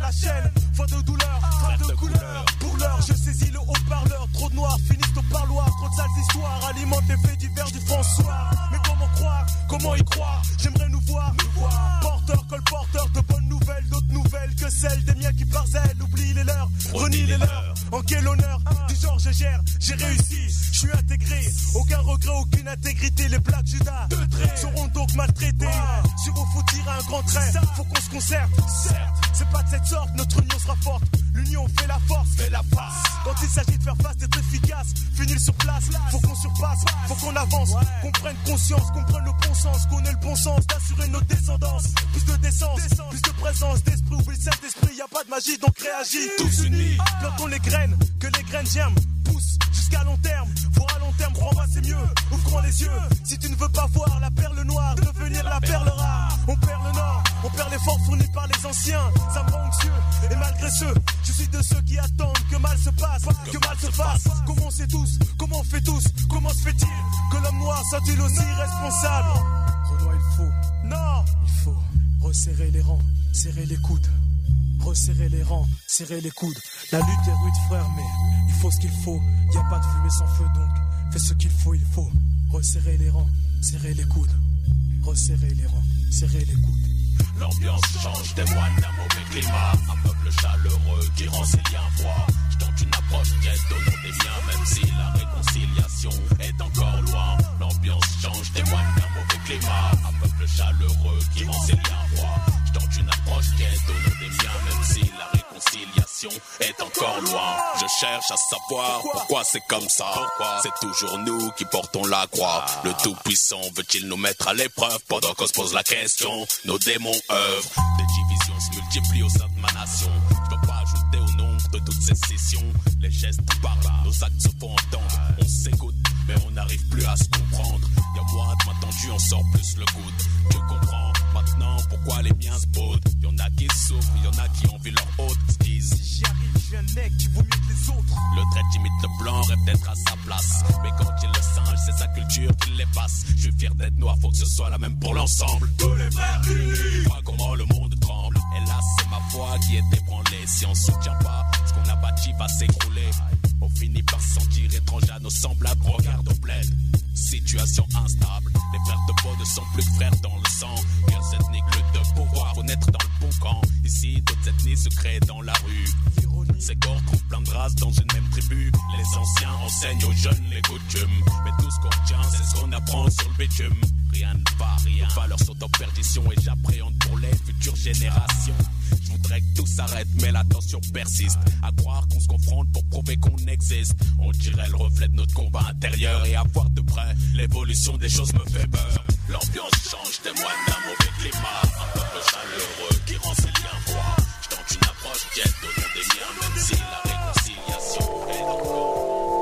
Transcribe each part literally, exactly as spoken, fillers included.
la chaîne. Voix de douleur, frappe de couleur. Pour l'heure, je saisis le haut-parleur. Trop de noirs finissent au parloir. Trop de sales histoires alimentent les faits divers du François. Mais comment croire, comment y croire? J'aimerais nous voir, nous voir. Porteur, colporteur de bonnes nouvelles, d'autres nouvelles que celles des miens qui par zèle. Oublie les leurs, renie les leurs. En quel honneur, du genre je gère, j'ai réussi, je suis intégré. Aucun regret, aucune intégrité. Les plaques Judas seront donc maltraités. Sur vous faut tirer un grand trait, faut qu'on se concerte. C'est pas de cette sorte, notre union sera forte. L'union fait la force, fait la face. Quand il s'agit de faire face, d'être efficace, finir sur place, faut qu'on surpasse, faut qu'on avance, qu'on prenne conscience, qu'on prenne le bon sens, qu'on ait le bon sens d'assurer notre descendance. Plus de décence, plus de présence d'esprit, oublie le Saint-Esprit, y a pas de magie donc réagis. Tous unis, plantons les graines, que les graines germent, poussent jusqu'à long terme. Voir à long terme, crois-moi c'est mieux, ouvrons les yeux. Si tu ne veux pas voir la perle noire devenir la perle rare, on perd le nord, on perd l'effort fourni par les anciens. Ça me rend anxieux, et malgré ce, je suis de ceux qui attendent que mal se passe, que mal se fasse. Comment on sait tous, comment on fait tous, comment se fait-il que l'homme noir soit-il aussi responsable? Renoir, il faut, non, il faut resserrer les rangs, serrer les coudes. Resserrer les rangs, serrer les coudes. La lutte est rude frère, mais il faut ce qu'il faut. Y a pas de fumée sans feu donc fais ce qu'il faut, il faut resserrer les rangs, serrer les coudes. Resserrer les rangs, serrer les coudes. L'ambiance change, témoigne d'un mauvais climat. Un peuple chaleureux qui rend ses liens froids. Je tente une approche qui est au nom des miens, même si la réconciliation est encore loin. L'ambiance change, témoigne d'un mauvais climat. Un peuple chaleureux qui rend ses liens froids. Je tente une approche qui est au nom des miens, même si la réconciliation est encore loin. Je cherche à savoir pourquoi c'est comme ça. Pourquoi c'est toujours nous qui portons la croix. Le Tout-Puissant veut-il nous mettre à l'épreuve pendant qu'on se pose la question? Nos démons œuvrent, des divisions se multiplient au sein de ma nation. Je peux pas ajouter au nombre de toutes ces sessions. Les gestes parlent, nos actes se font entendre. On s'écoute, mais on n'arrive plus à se comprendre. Y'a moins de main tendue, on sort plus le coude. Tu comprends maintenant pourquoi les miens se baudent. Y'en a qui souffrent, y'en a qui envient leur hôte. Se disent, si j'y arrive, je suis un mec qui vaut mieux que les autres. Le trait imite le blanc, rêve d'être à sa place. Mais quand il le singe, c'est sa culture qui les passe. Je suis fier d'être noir, faut que ce soit la même pour l'ensemble. Tous les frères unis. Vois comment le monde tremble. Et là, c'est ma foi qui est ébranlée. Si on soutient pas, ce qu'on a bâti va s'écrouler. On finit par se sentir étranger à nos semblables. Regarde au bled. Situation instable. Les frères de peau ne sont plus que frères dans le sang. Guerres ethniques, lutte de pouvoir, faut naître dans le bon camp. Ici, d'autres ethnies se créent dans la rue. Ces corps trouvent plein de races dans une même tribu. Les anciens enseignent aux jeunes les coutumes. Mais tout ce qu'on retient, c'est ce qu'on apprend sur le bitume. Rien ne va, rien. Les valeurs sont en perdition et j'appréhende pour les futures générations. Je voudrais que tout s'arrête, mais la tension persiste. À croire qu'on se confronte pour prouver qu'on existe. On dirait le reflet de notre combat intérieur. Et à voir de près, l'évolution des choses me fait peur. L'ambiance change, témoigne d'un mauvais climat. Un peuple chaleureux qui rend ses liens froids. Je tente une approche qui est au nom des miens, même si la réconciliation est encore...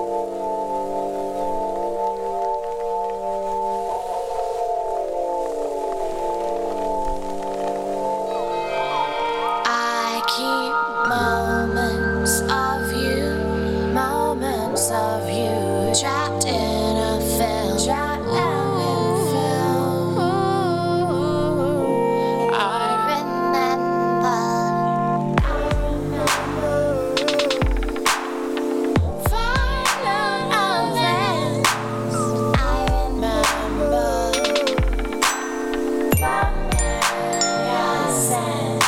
Moments of you, moments of you, trapped in a film, trapped in a film. I remember final events. I remember familiar sense.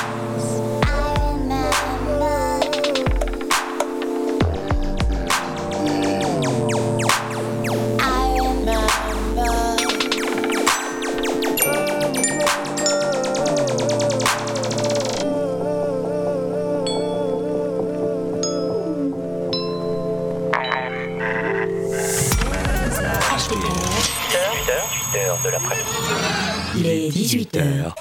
De l'après-midi. Il est dix-huit heures.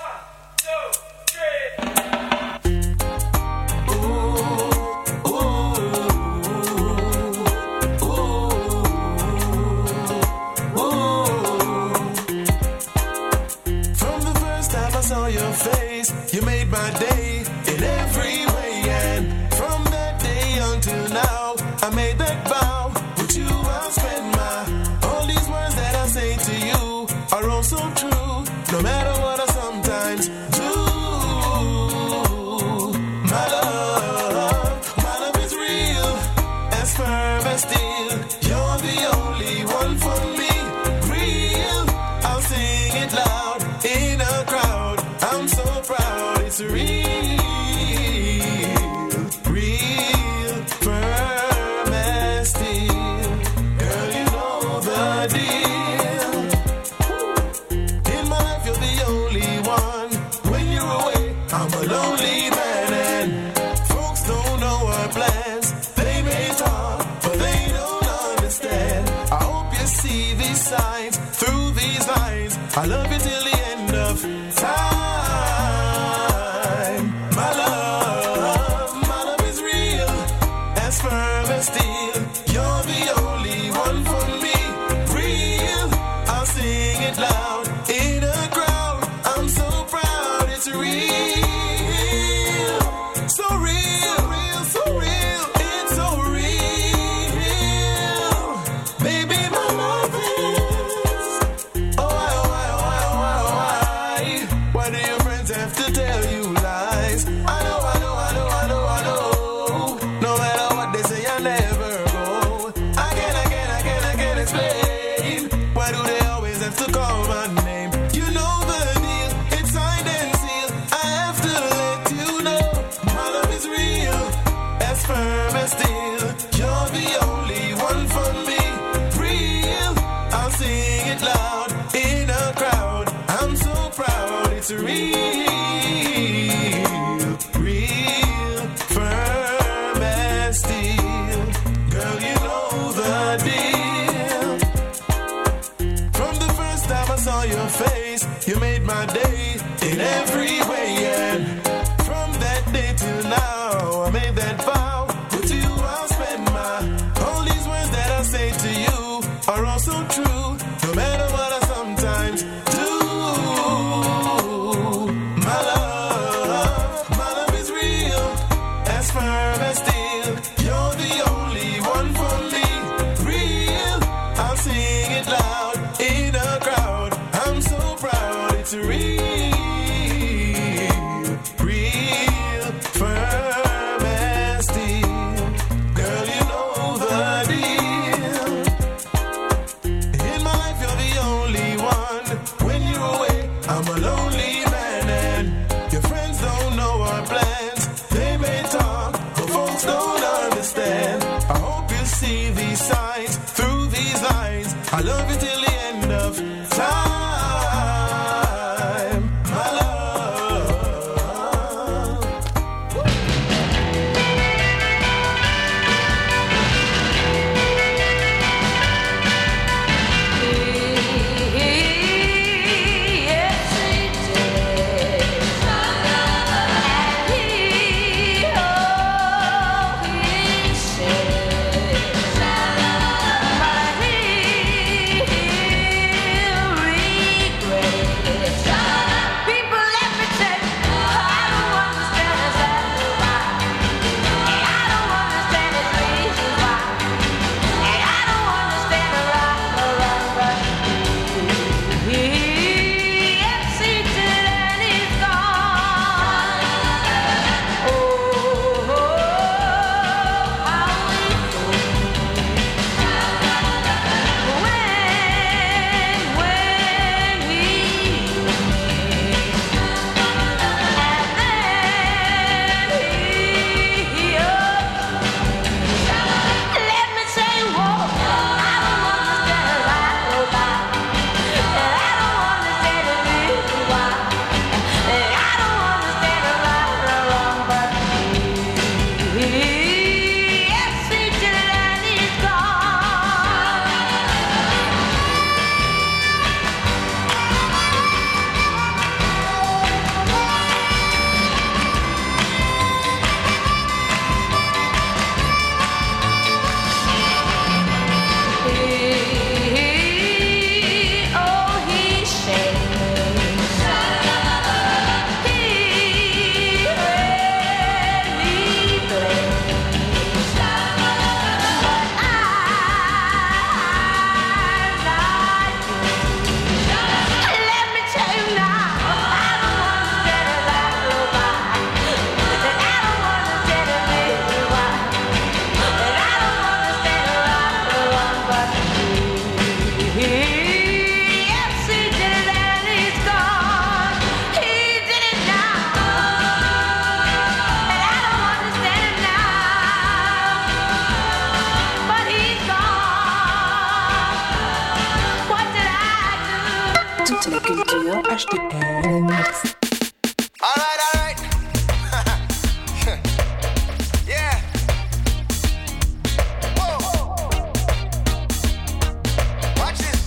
No matter what I sometimes do, my love. real, so real, real, so real. It's so real, baby. My love is. Oh why, oh why, oh why, oh why, oh why? Why do your friends have to tell you lies? I know, I know, I know, I know, I know. No matter what they say, I never go. I can't, I can't, I can't, I can't explain. Why do they always have to call my name? You know the deal, it's signed and sealed. I have to let you know my love is real, as firm as steel. You're the only one for me, real. I'll sing it loud in a crowd. I'm so proud, it's real, real, firm as steel. Girl, you know the deal. From the first time I saw your face, you made my day in every way. And from that day till now, I made that vow. With you, I'll spend my. All these words that I say to you are also true. No matter what I sometimes do. My love, my love is real, as firm as steel. You're the only one for me, real. I'll sing it loud in a crowd. I'm so proud, it's real, real, firm as steel. Girl, you know the deal. In my life, you're the only one. When you're away, I'm a lonely man, and your friends don't know our plans. They may talk, but folks don't understand. I hope you see these signs through these lines. I love you till the end of time, my love. Toute la culture H T M. Alright, alright. Yeah. Whoa. Watch this.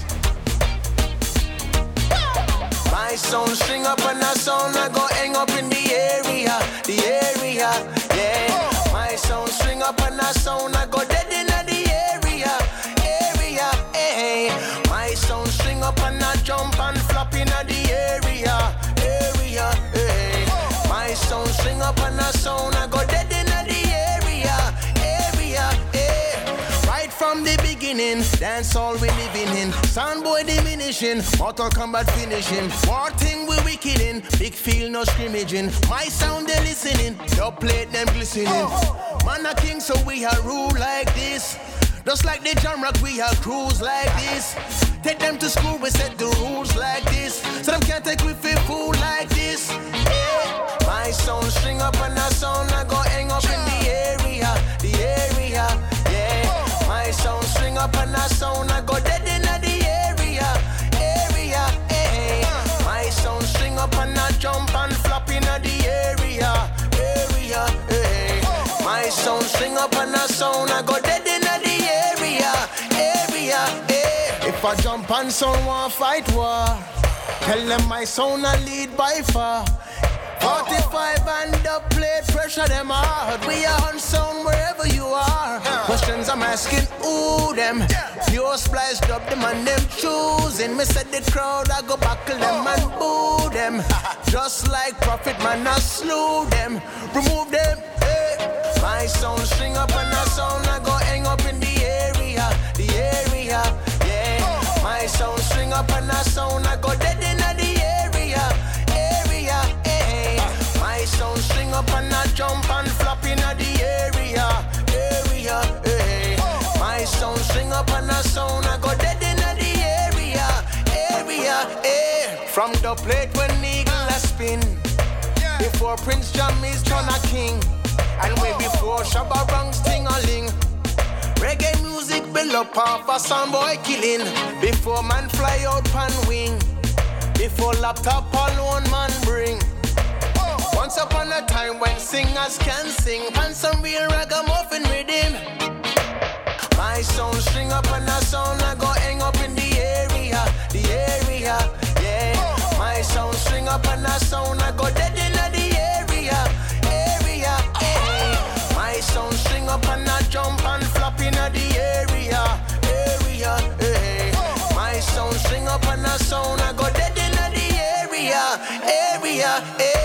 My sound string up and a sound I go hang up in the area, the area, yeah. My sound string up and a sound I go dead in the area, area, eh. My sound string up and a jump and flop in the area, area, eh. sound string up on a sound, I go dead in the area, area, eh. Right from the beginning, dance all we living in. Soundboy diminishing, Mortal Kombat finishing. War thing we wicked in, big field no scrimmaging. My sound they listening, dub plate them glistening. Man a king so we a rule like this. Just like the John Rock we a cruise like this. Take them to school, we set the rules like this. So them can't take we feel fool like this. Yeah. My sound string up and a sound I go hang up in the area, the area, yeah. My sound string up and a sound I go dead in the area, area, eh. My sound string up and a jump and flop in the area, area, eh. My sound string up and a sound I go dead in the area, area, eh. If I jump on sound want fight war, tell them my sound I lead by far. forty-five and the plate pressure them hard. We are on sound wherever you are. Questions I'm asking, who them? Pure splice drop them and them choosing. Me said the crowd I go buckle them and boo them. Just like Prophet man I slew them. Remove them, eh. My sound string up and a sound I go hang up in the area, the area, yeah. My sound string up and a sound I go dead in the area, area, eh. My sound string up and a jump and flop in the area, area, eh. My sound string up and a sound I go dead in the area, area, eh. From the plate when eagle a spin, before Prince Jammy's turn a king. And way before Shabba Ranks ting-a-ling. Reggae music build up off a soundboy killing. Before man fly out pan wing. Before laptop alone man bring. Once upon a time when singers can sing, and some real ragamuffin rhythm. My sound string up and a sound I go hang up in the area, the area, yeah. My sound string up and a sound I go dead in the area, area, eh. My sound string up and a jump and flop in the area, area, eh. My sound string up and a sound I go dead in the area, area, eh.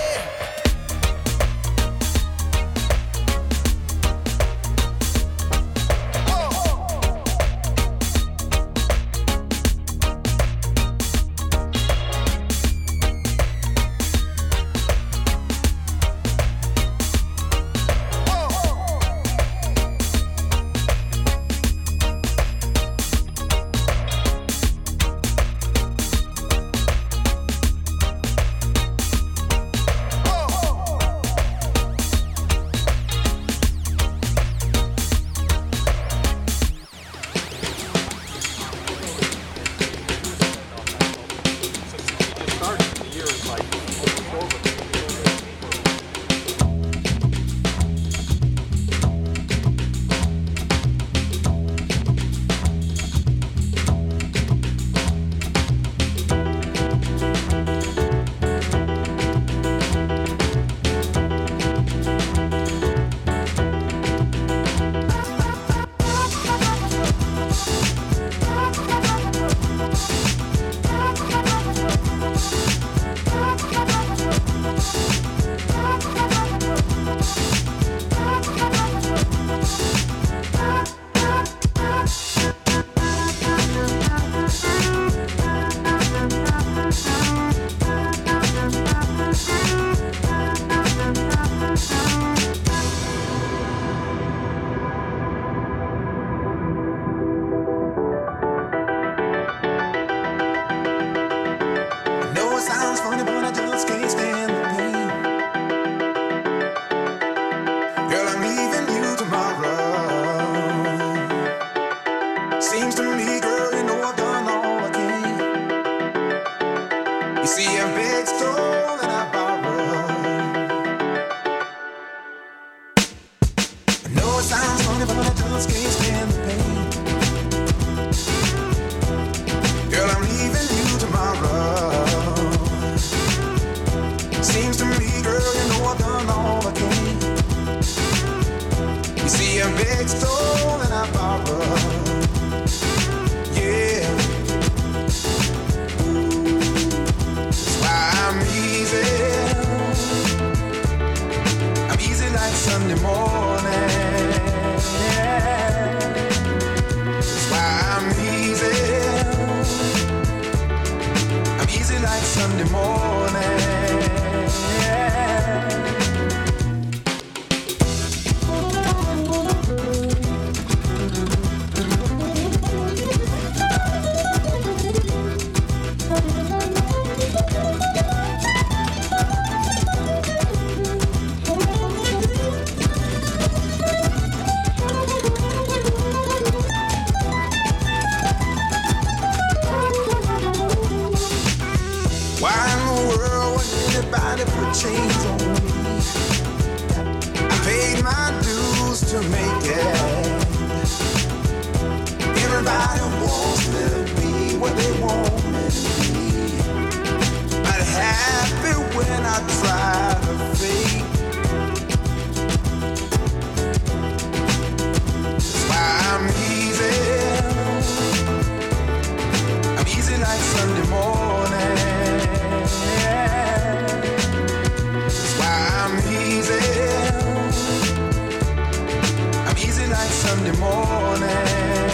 Sunday morning. That's why I'm easy. I'm easy like Sunday morning. Chains on me. I paid my dues to make it. Everybody wants me to be what they want me to be. But happy when I try to fake. That's why I'm easy. I'm easy like Sunday morning. Sunday morning.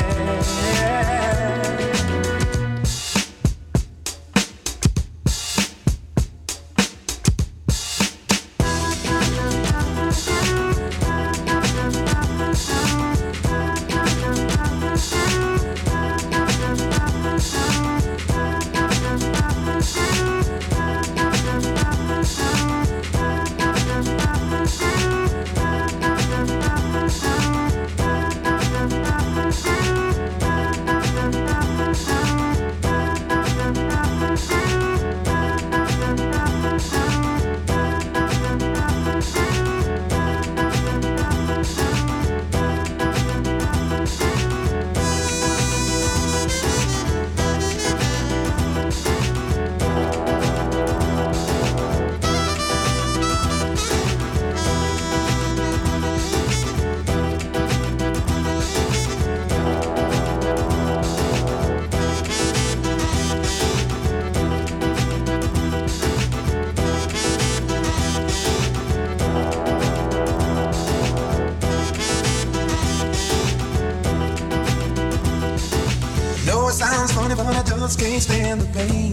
Can't stand the pain.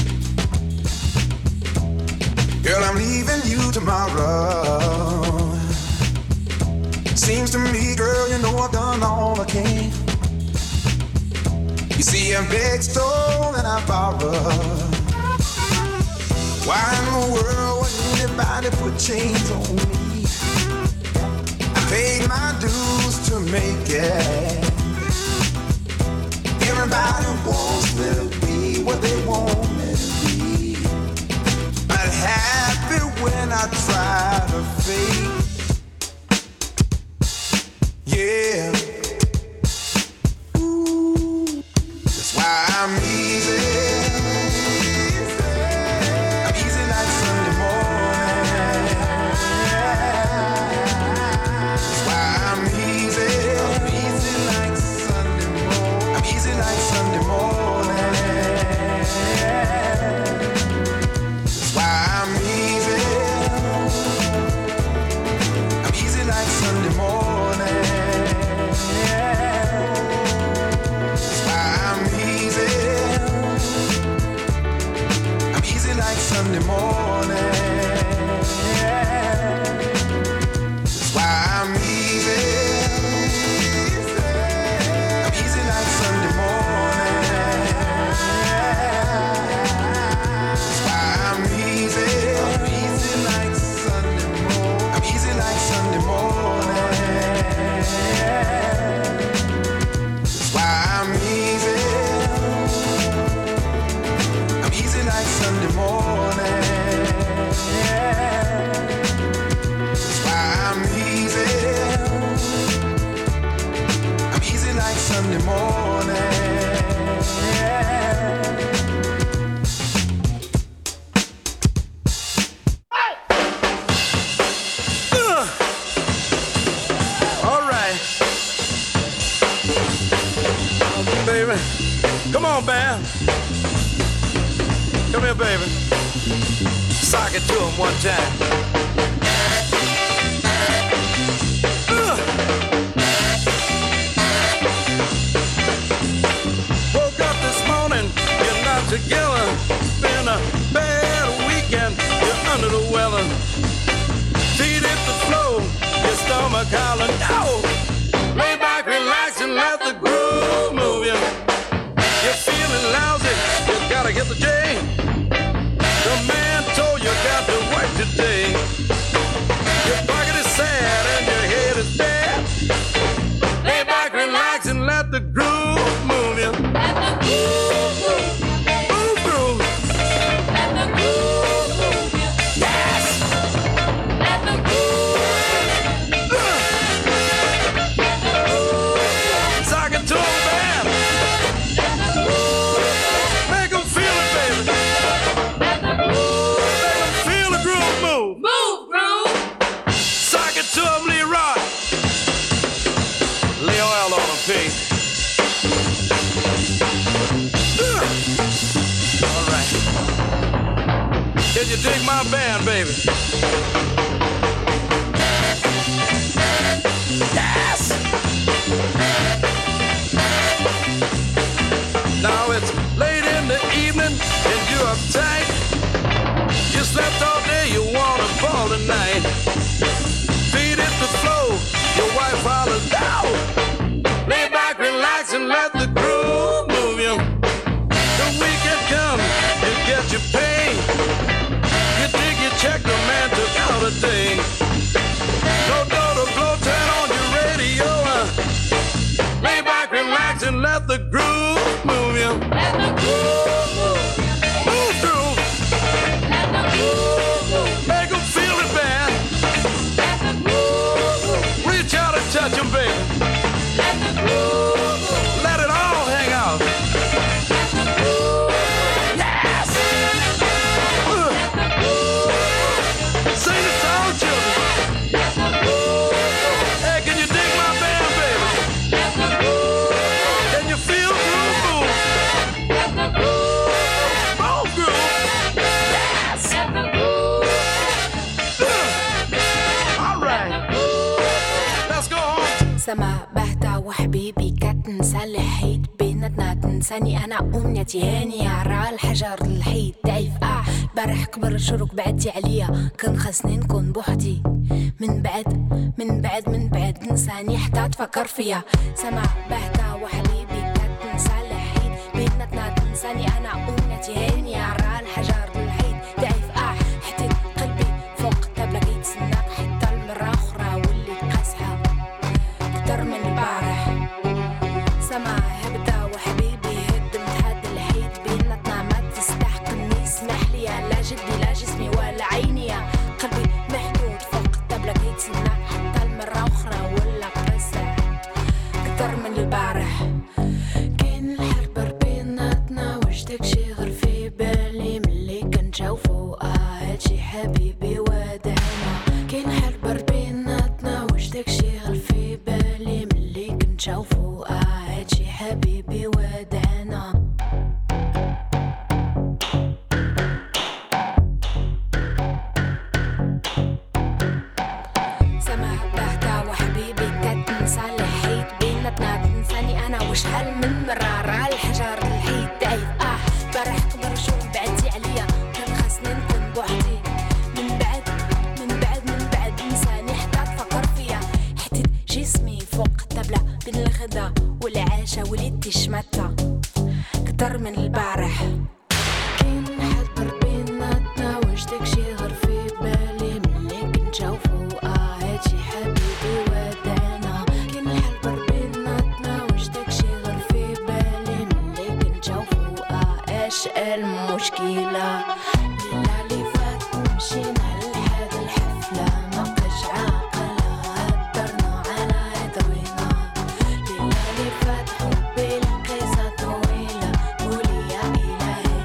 Girl, I'm leaving you tomorrow. Seems to me, girl, you know I've done all I can. You see, I begged, stole, and I borrowed. Why in the world would anybody put chains on me? I paid my dues to make it. Everybody wants me to be what they want me to be. But happy when I try to fake. Yeah. Ooh. That's why I'm easy. I'm easy like Sunday morning. That's why I'm easy. I'm easy like Sunday morning. I'm easy like Sunday morning. That's why I'm easy. I'm easy like Sunday morning. That's why I'm easy. I'm easy like Sunday morning. That's why I'm easy. I'm easy like Sunday morning. That's why I'm easy. I'm easy like Sunday morning. I'm easy like Sunday morning. That's why I'm easy. I'm easy like Sunday morning. That's why I'm easy. I'm easy like Sunday morning. Baby, come on, Bam. Come here, baby. Sock it to him one time. Feet hit the floor, your stomach howling, no. Lay back, relax, and let the groove move you. You're feeling lousy, you gotta get the J. The man told you got to work today. Your pocket is sad and your head is bad. Lay back, relax, and let the groove move you. Let the groove move you. Move groove. Let the groove move you. Yes. Let the groove. Uh. Sock it to 'em, man. Let the groove. Make 'em feel it, baby. Let the groove. Make 'em feel the groove move. Move, groove. Sock it to 'em, Leroy. Lay oil on 'em, Pete. All right. Can you dig my band, baby? Yes! Now it's late in the evening and you're uptight. You slept all day, you wanna ball tonight. Feet hit the floor, your wife hollers down. Lay back, relax, and let the groove move you. The weekend comes, you get your pay. You dig your check, the man took out a day. No door to blow, turn on your radio. Uh. Lay back, relax, and let the groove move you. Let the groove move you. Move through. Let the groove move. Make 'em feel it, man. Let the groove move. Reach out and touch 'em, baby. Let the groove move. Let it all hang out. Let the groove. Yes. Uh. Let the groove. Sing the song, children. Let the groove. Hey, can you dig my band, baby? Let the groove. Can you feel the groove move? Let the groove. Move groove. Yes. Let the groove. Uh. All right. Let's go home. سما بهتا وحبيبي كتنسى الحيط بيناتنا تنساني انا امنيتي هاني على الحجر الحيط تعيف اه برح كبر شروق بعدتي عليا كان خاصني نكون بوحدي من بعد من بعد من بعد نساني حتى تفكر فيا سما بهتا وحبيبي كتنسى الحيط بيناتنا تنساني انا امنيتي هاني على الحجر الحيط تعيف اه حتى قلبي فوق الطابلة كيتسناك حتى المرة اخرى واللي قاسحة اكتر من البارح سما هبدا وحبيبي هدمت هاد الحيط بيناتنا ما تستحقني اسمح لي لا جدي لا جسمي ولا عيني قلبي محدود فوق الطابلة كيتسنى حتى المرة أخرى ولا قاسح اكتر من البارح كاين الحرب بيناتنا وجدك شي غير في بالي ملي كنشوفو اه هادشي حبيبي ودعنا كاين حرب بيناتنا وجدك شي غير في بالي ملي كنشوفو اه هادشي حبيبي ودعنا سما بهتا وحبيبي كتنسى الحيط بيناتنا تنساني انا وشحال من مرة على الحجر الحيط تعيف اه برح كبر شو بعدتي عليا كان خاصني نكون بوحدي من بعد من بعد من بعد نساني حتى تفكر فيا حتى جسمي فوق الطابلة بين الغدا والعشاء وليدتي شمتة كتر من البارح كاين حبر بيناتنا وجدك شي غير في بالي ملي كنشوفو اه هادشي حبيبي ودعنا كاين حبر بيناتنا وجدك شي غير في بالي ملي كنشوفو اه اش المشكلة ليلة اللي فات مشينا لهاد الحفلة ما بقاش عاقلة هدرنا على هدوينا ليلة اللي فات حبي القصة طويلة قولي يا إلهي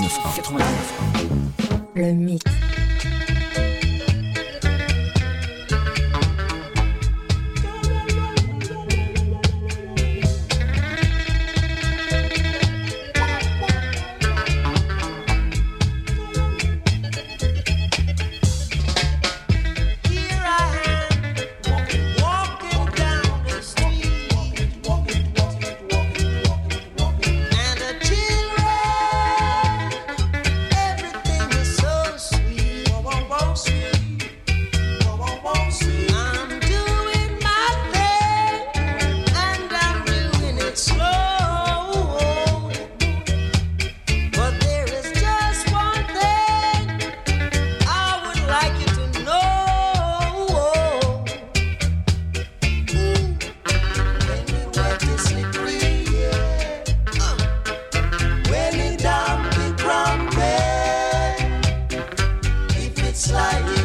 quatre-vingt-neuf. Le mix. It's like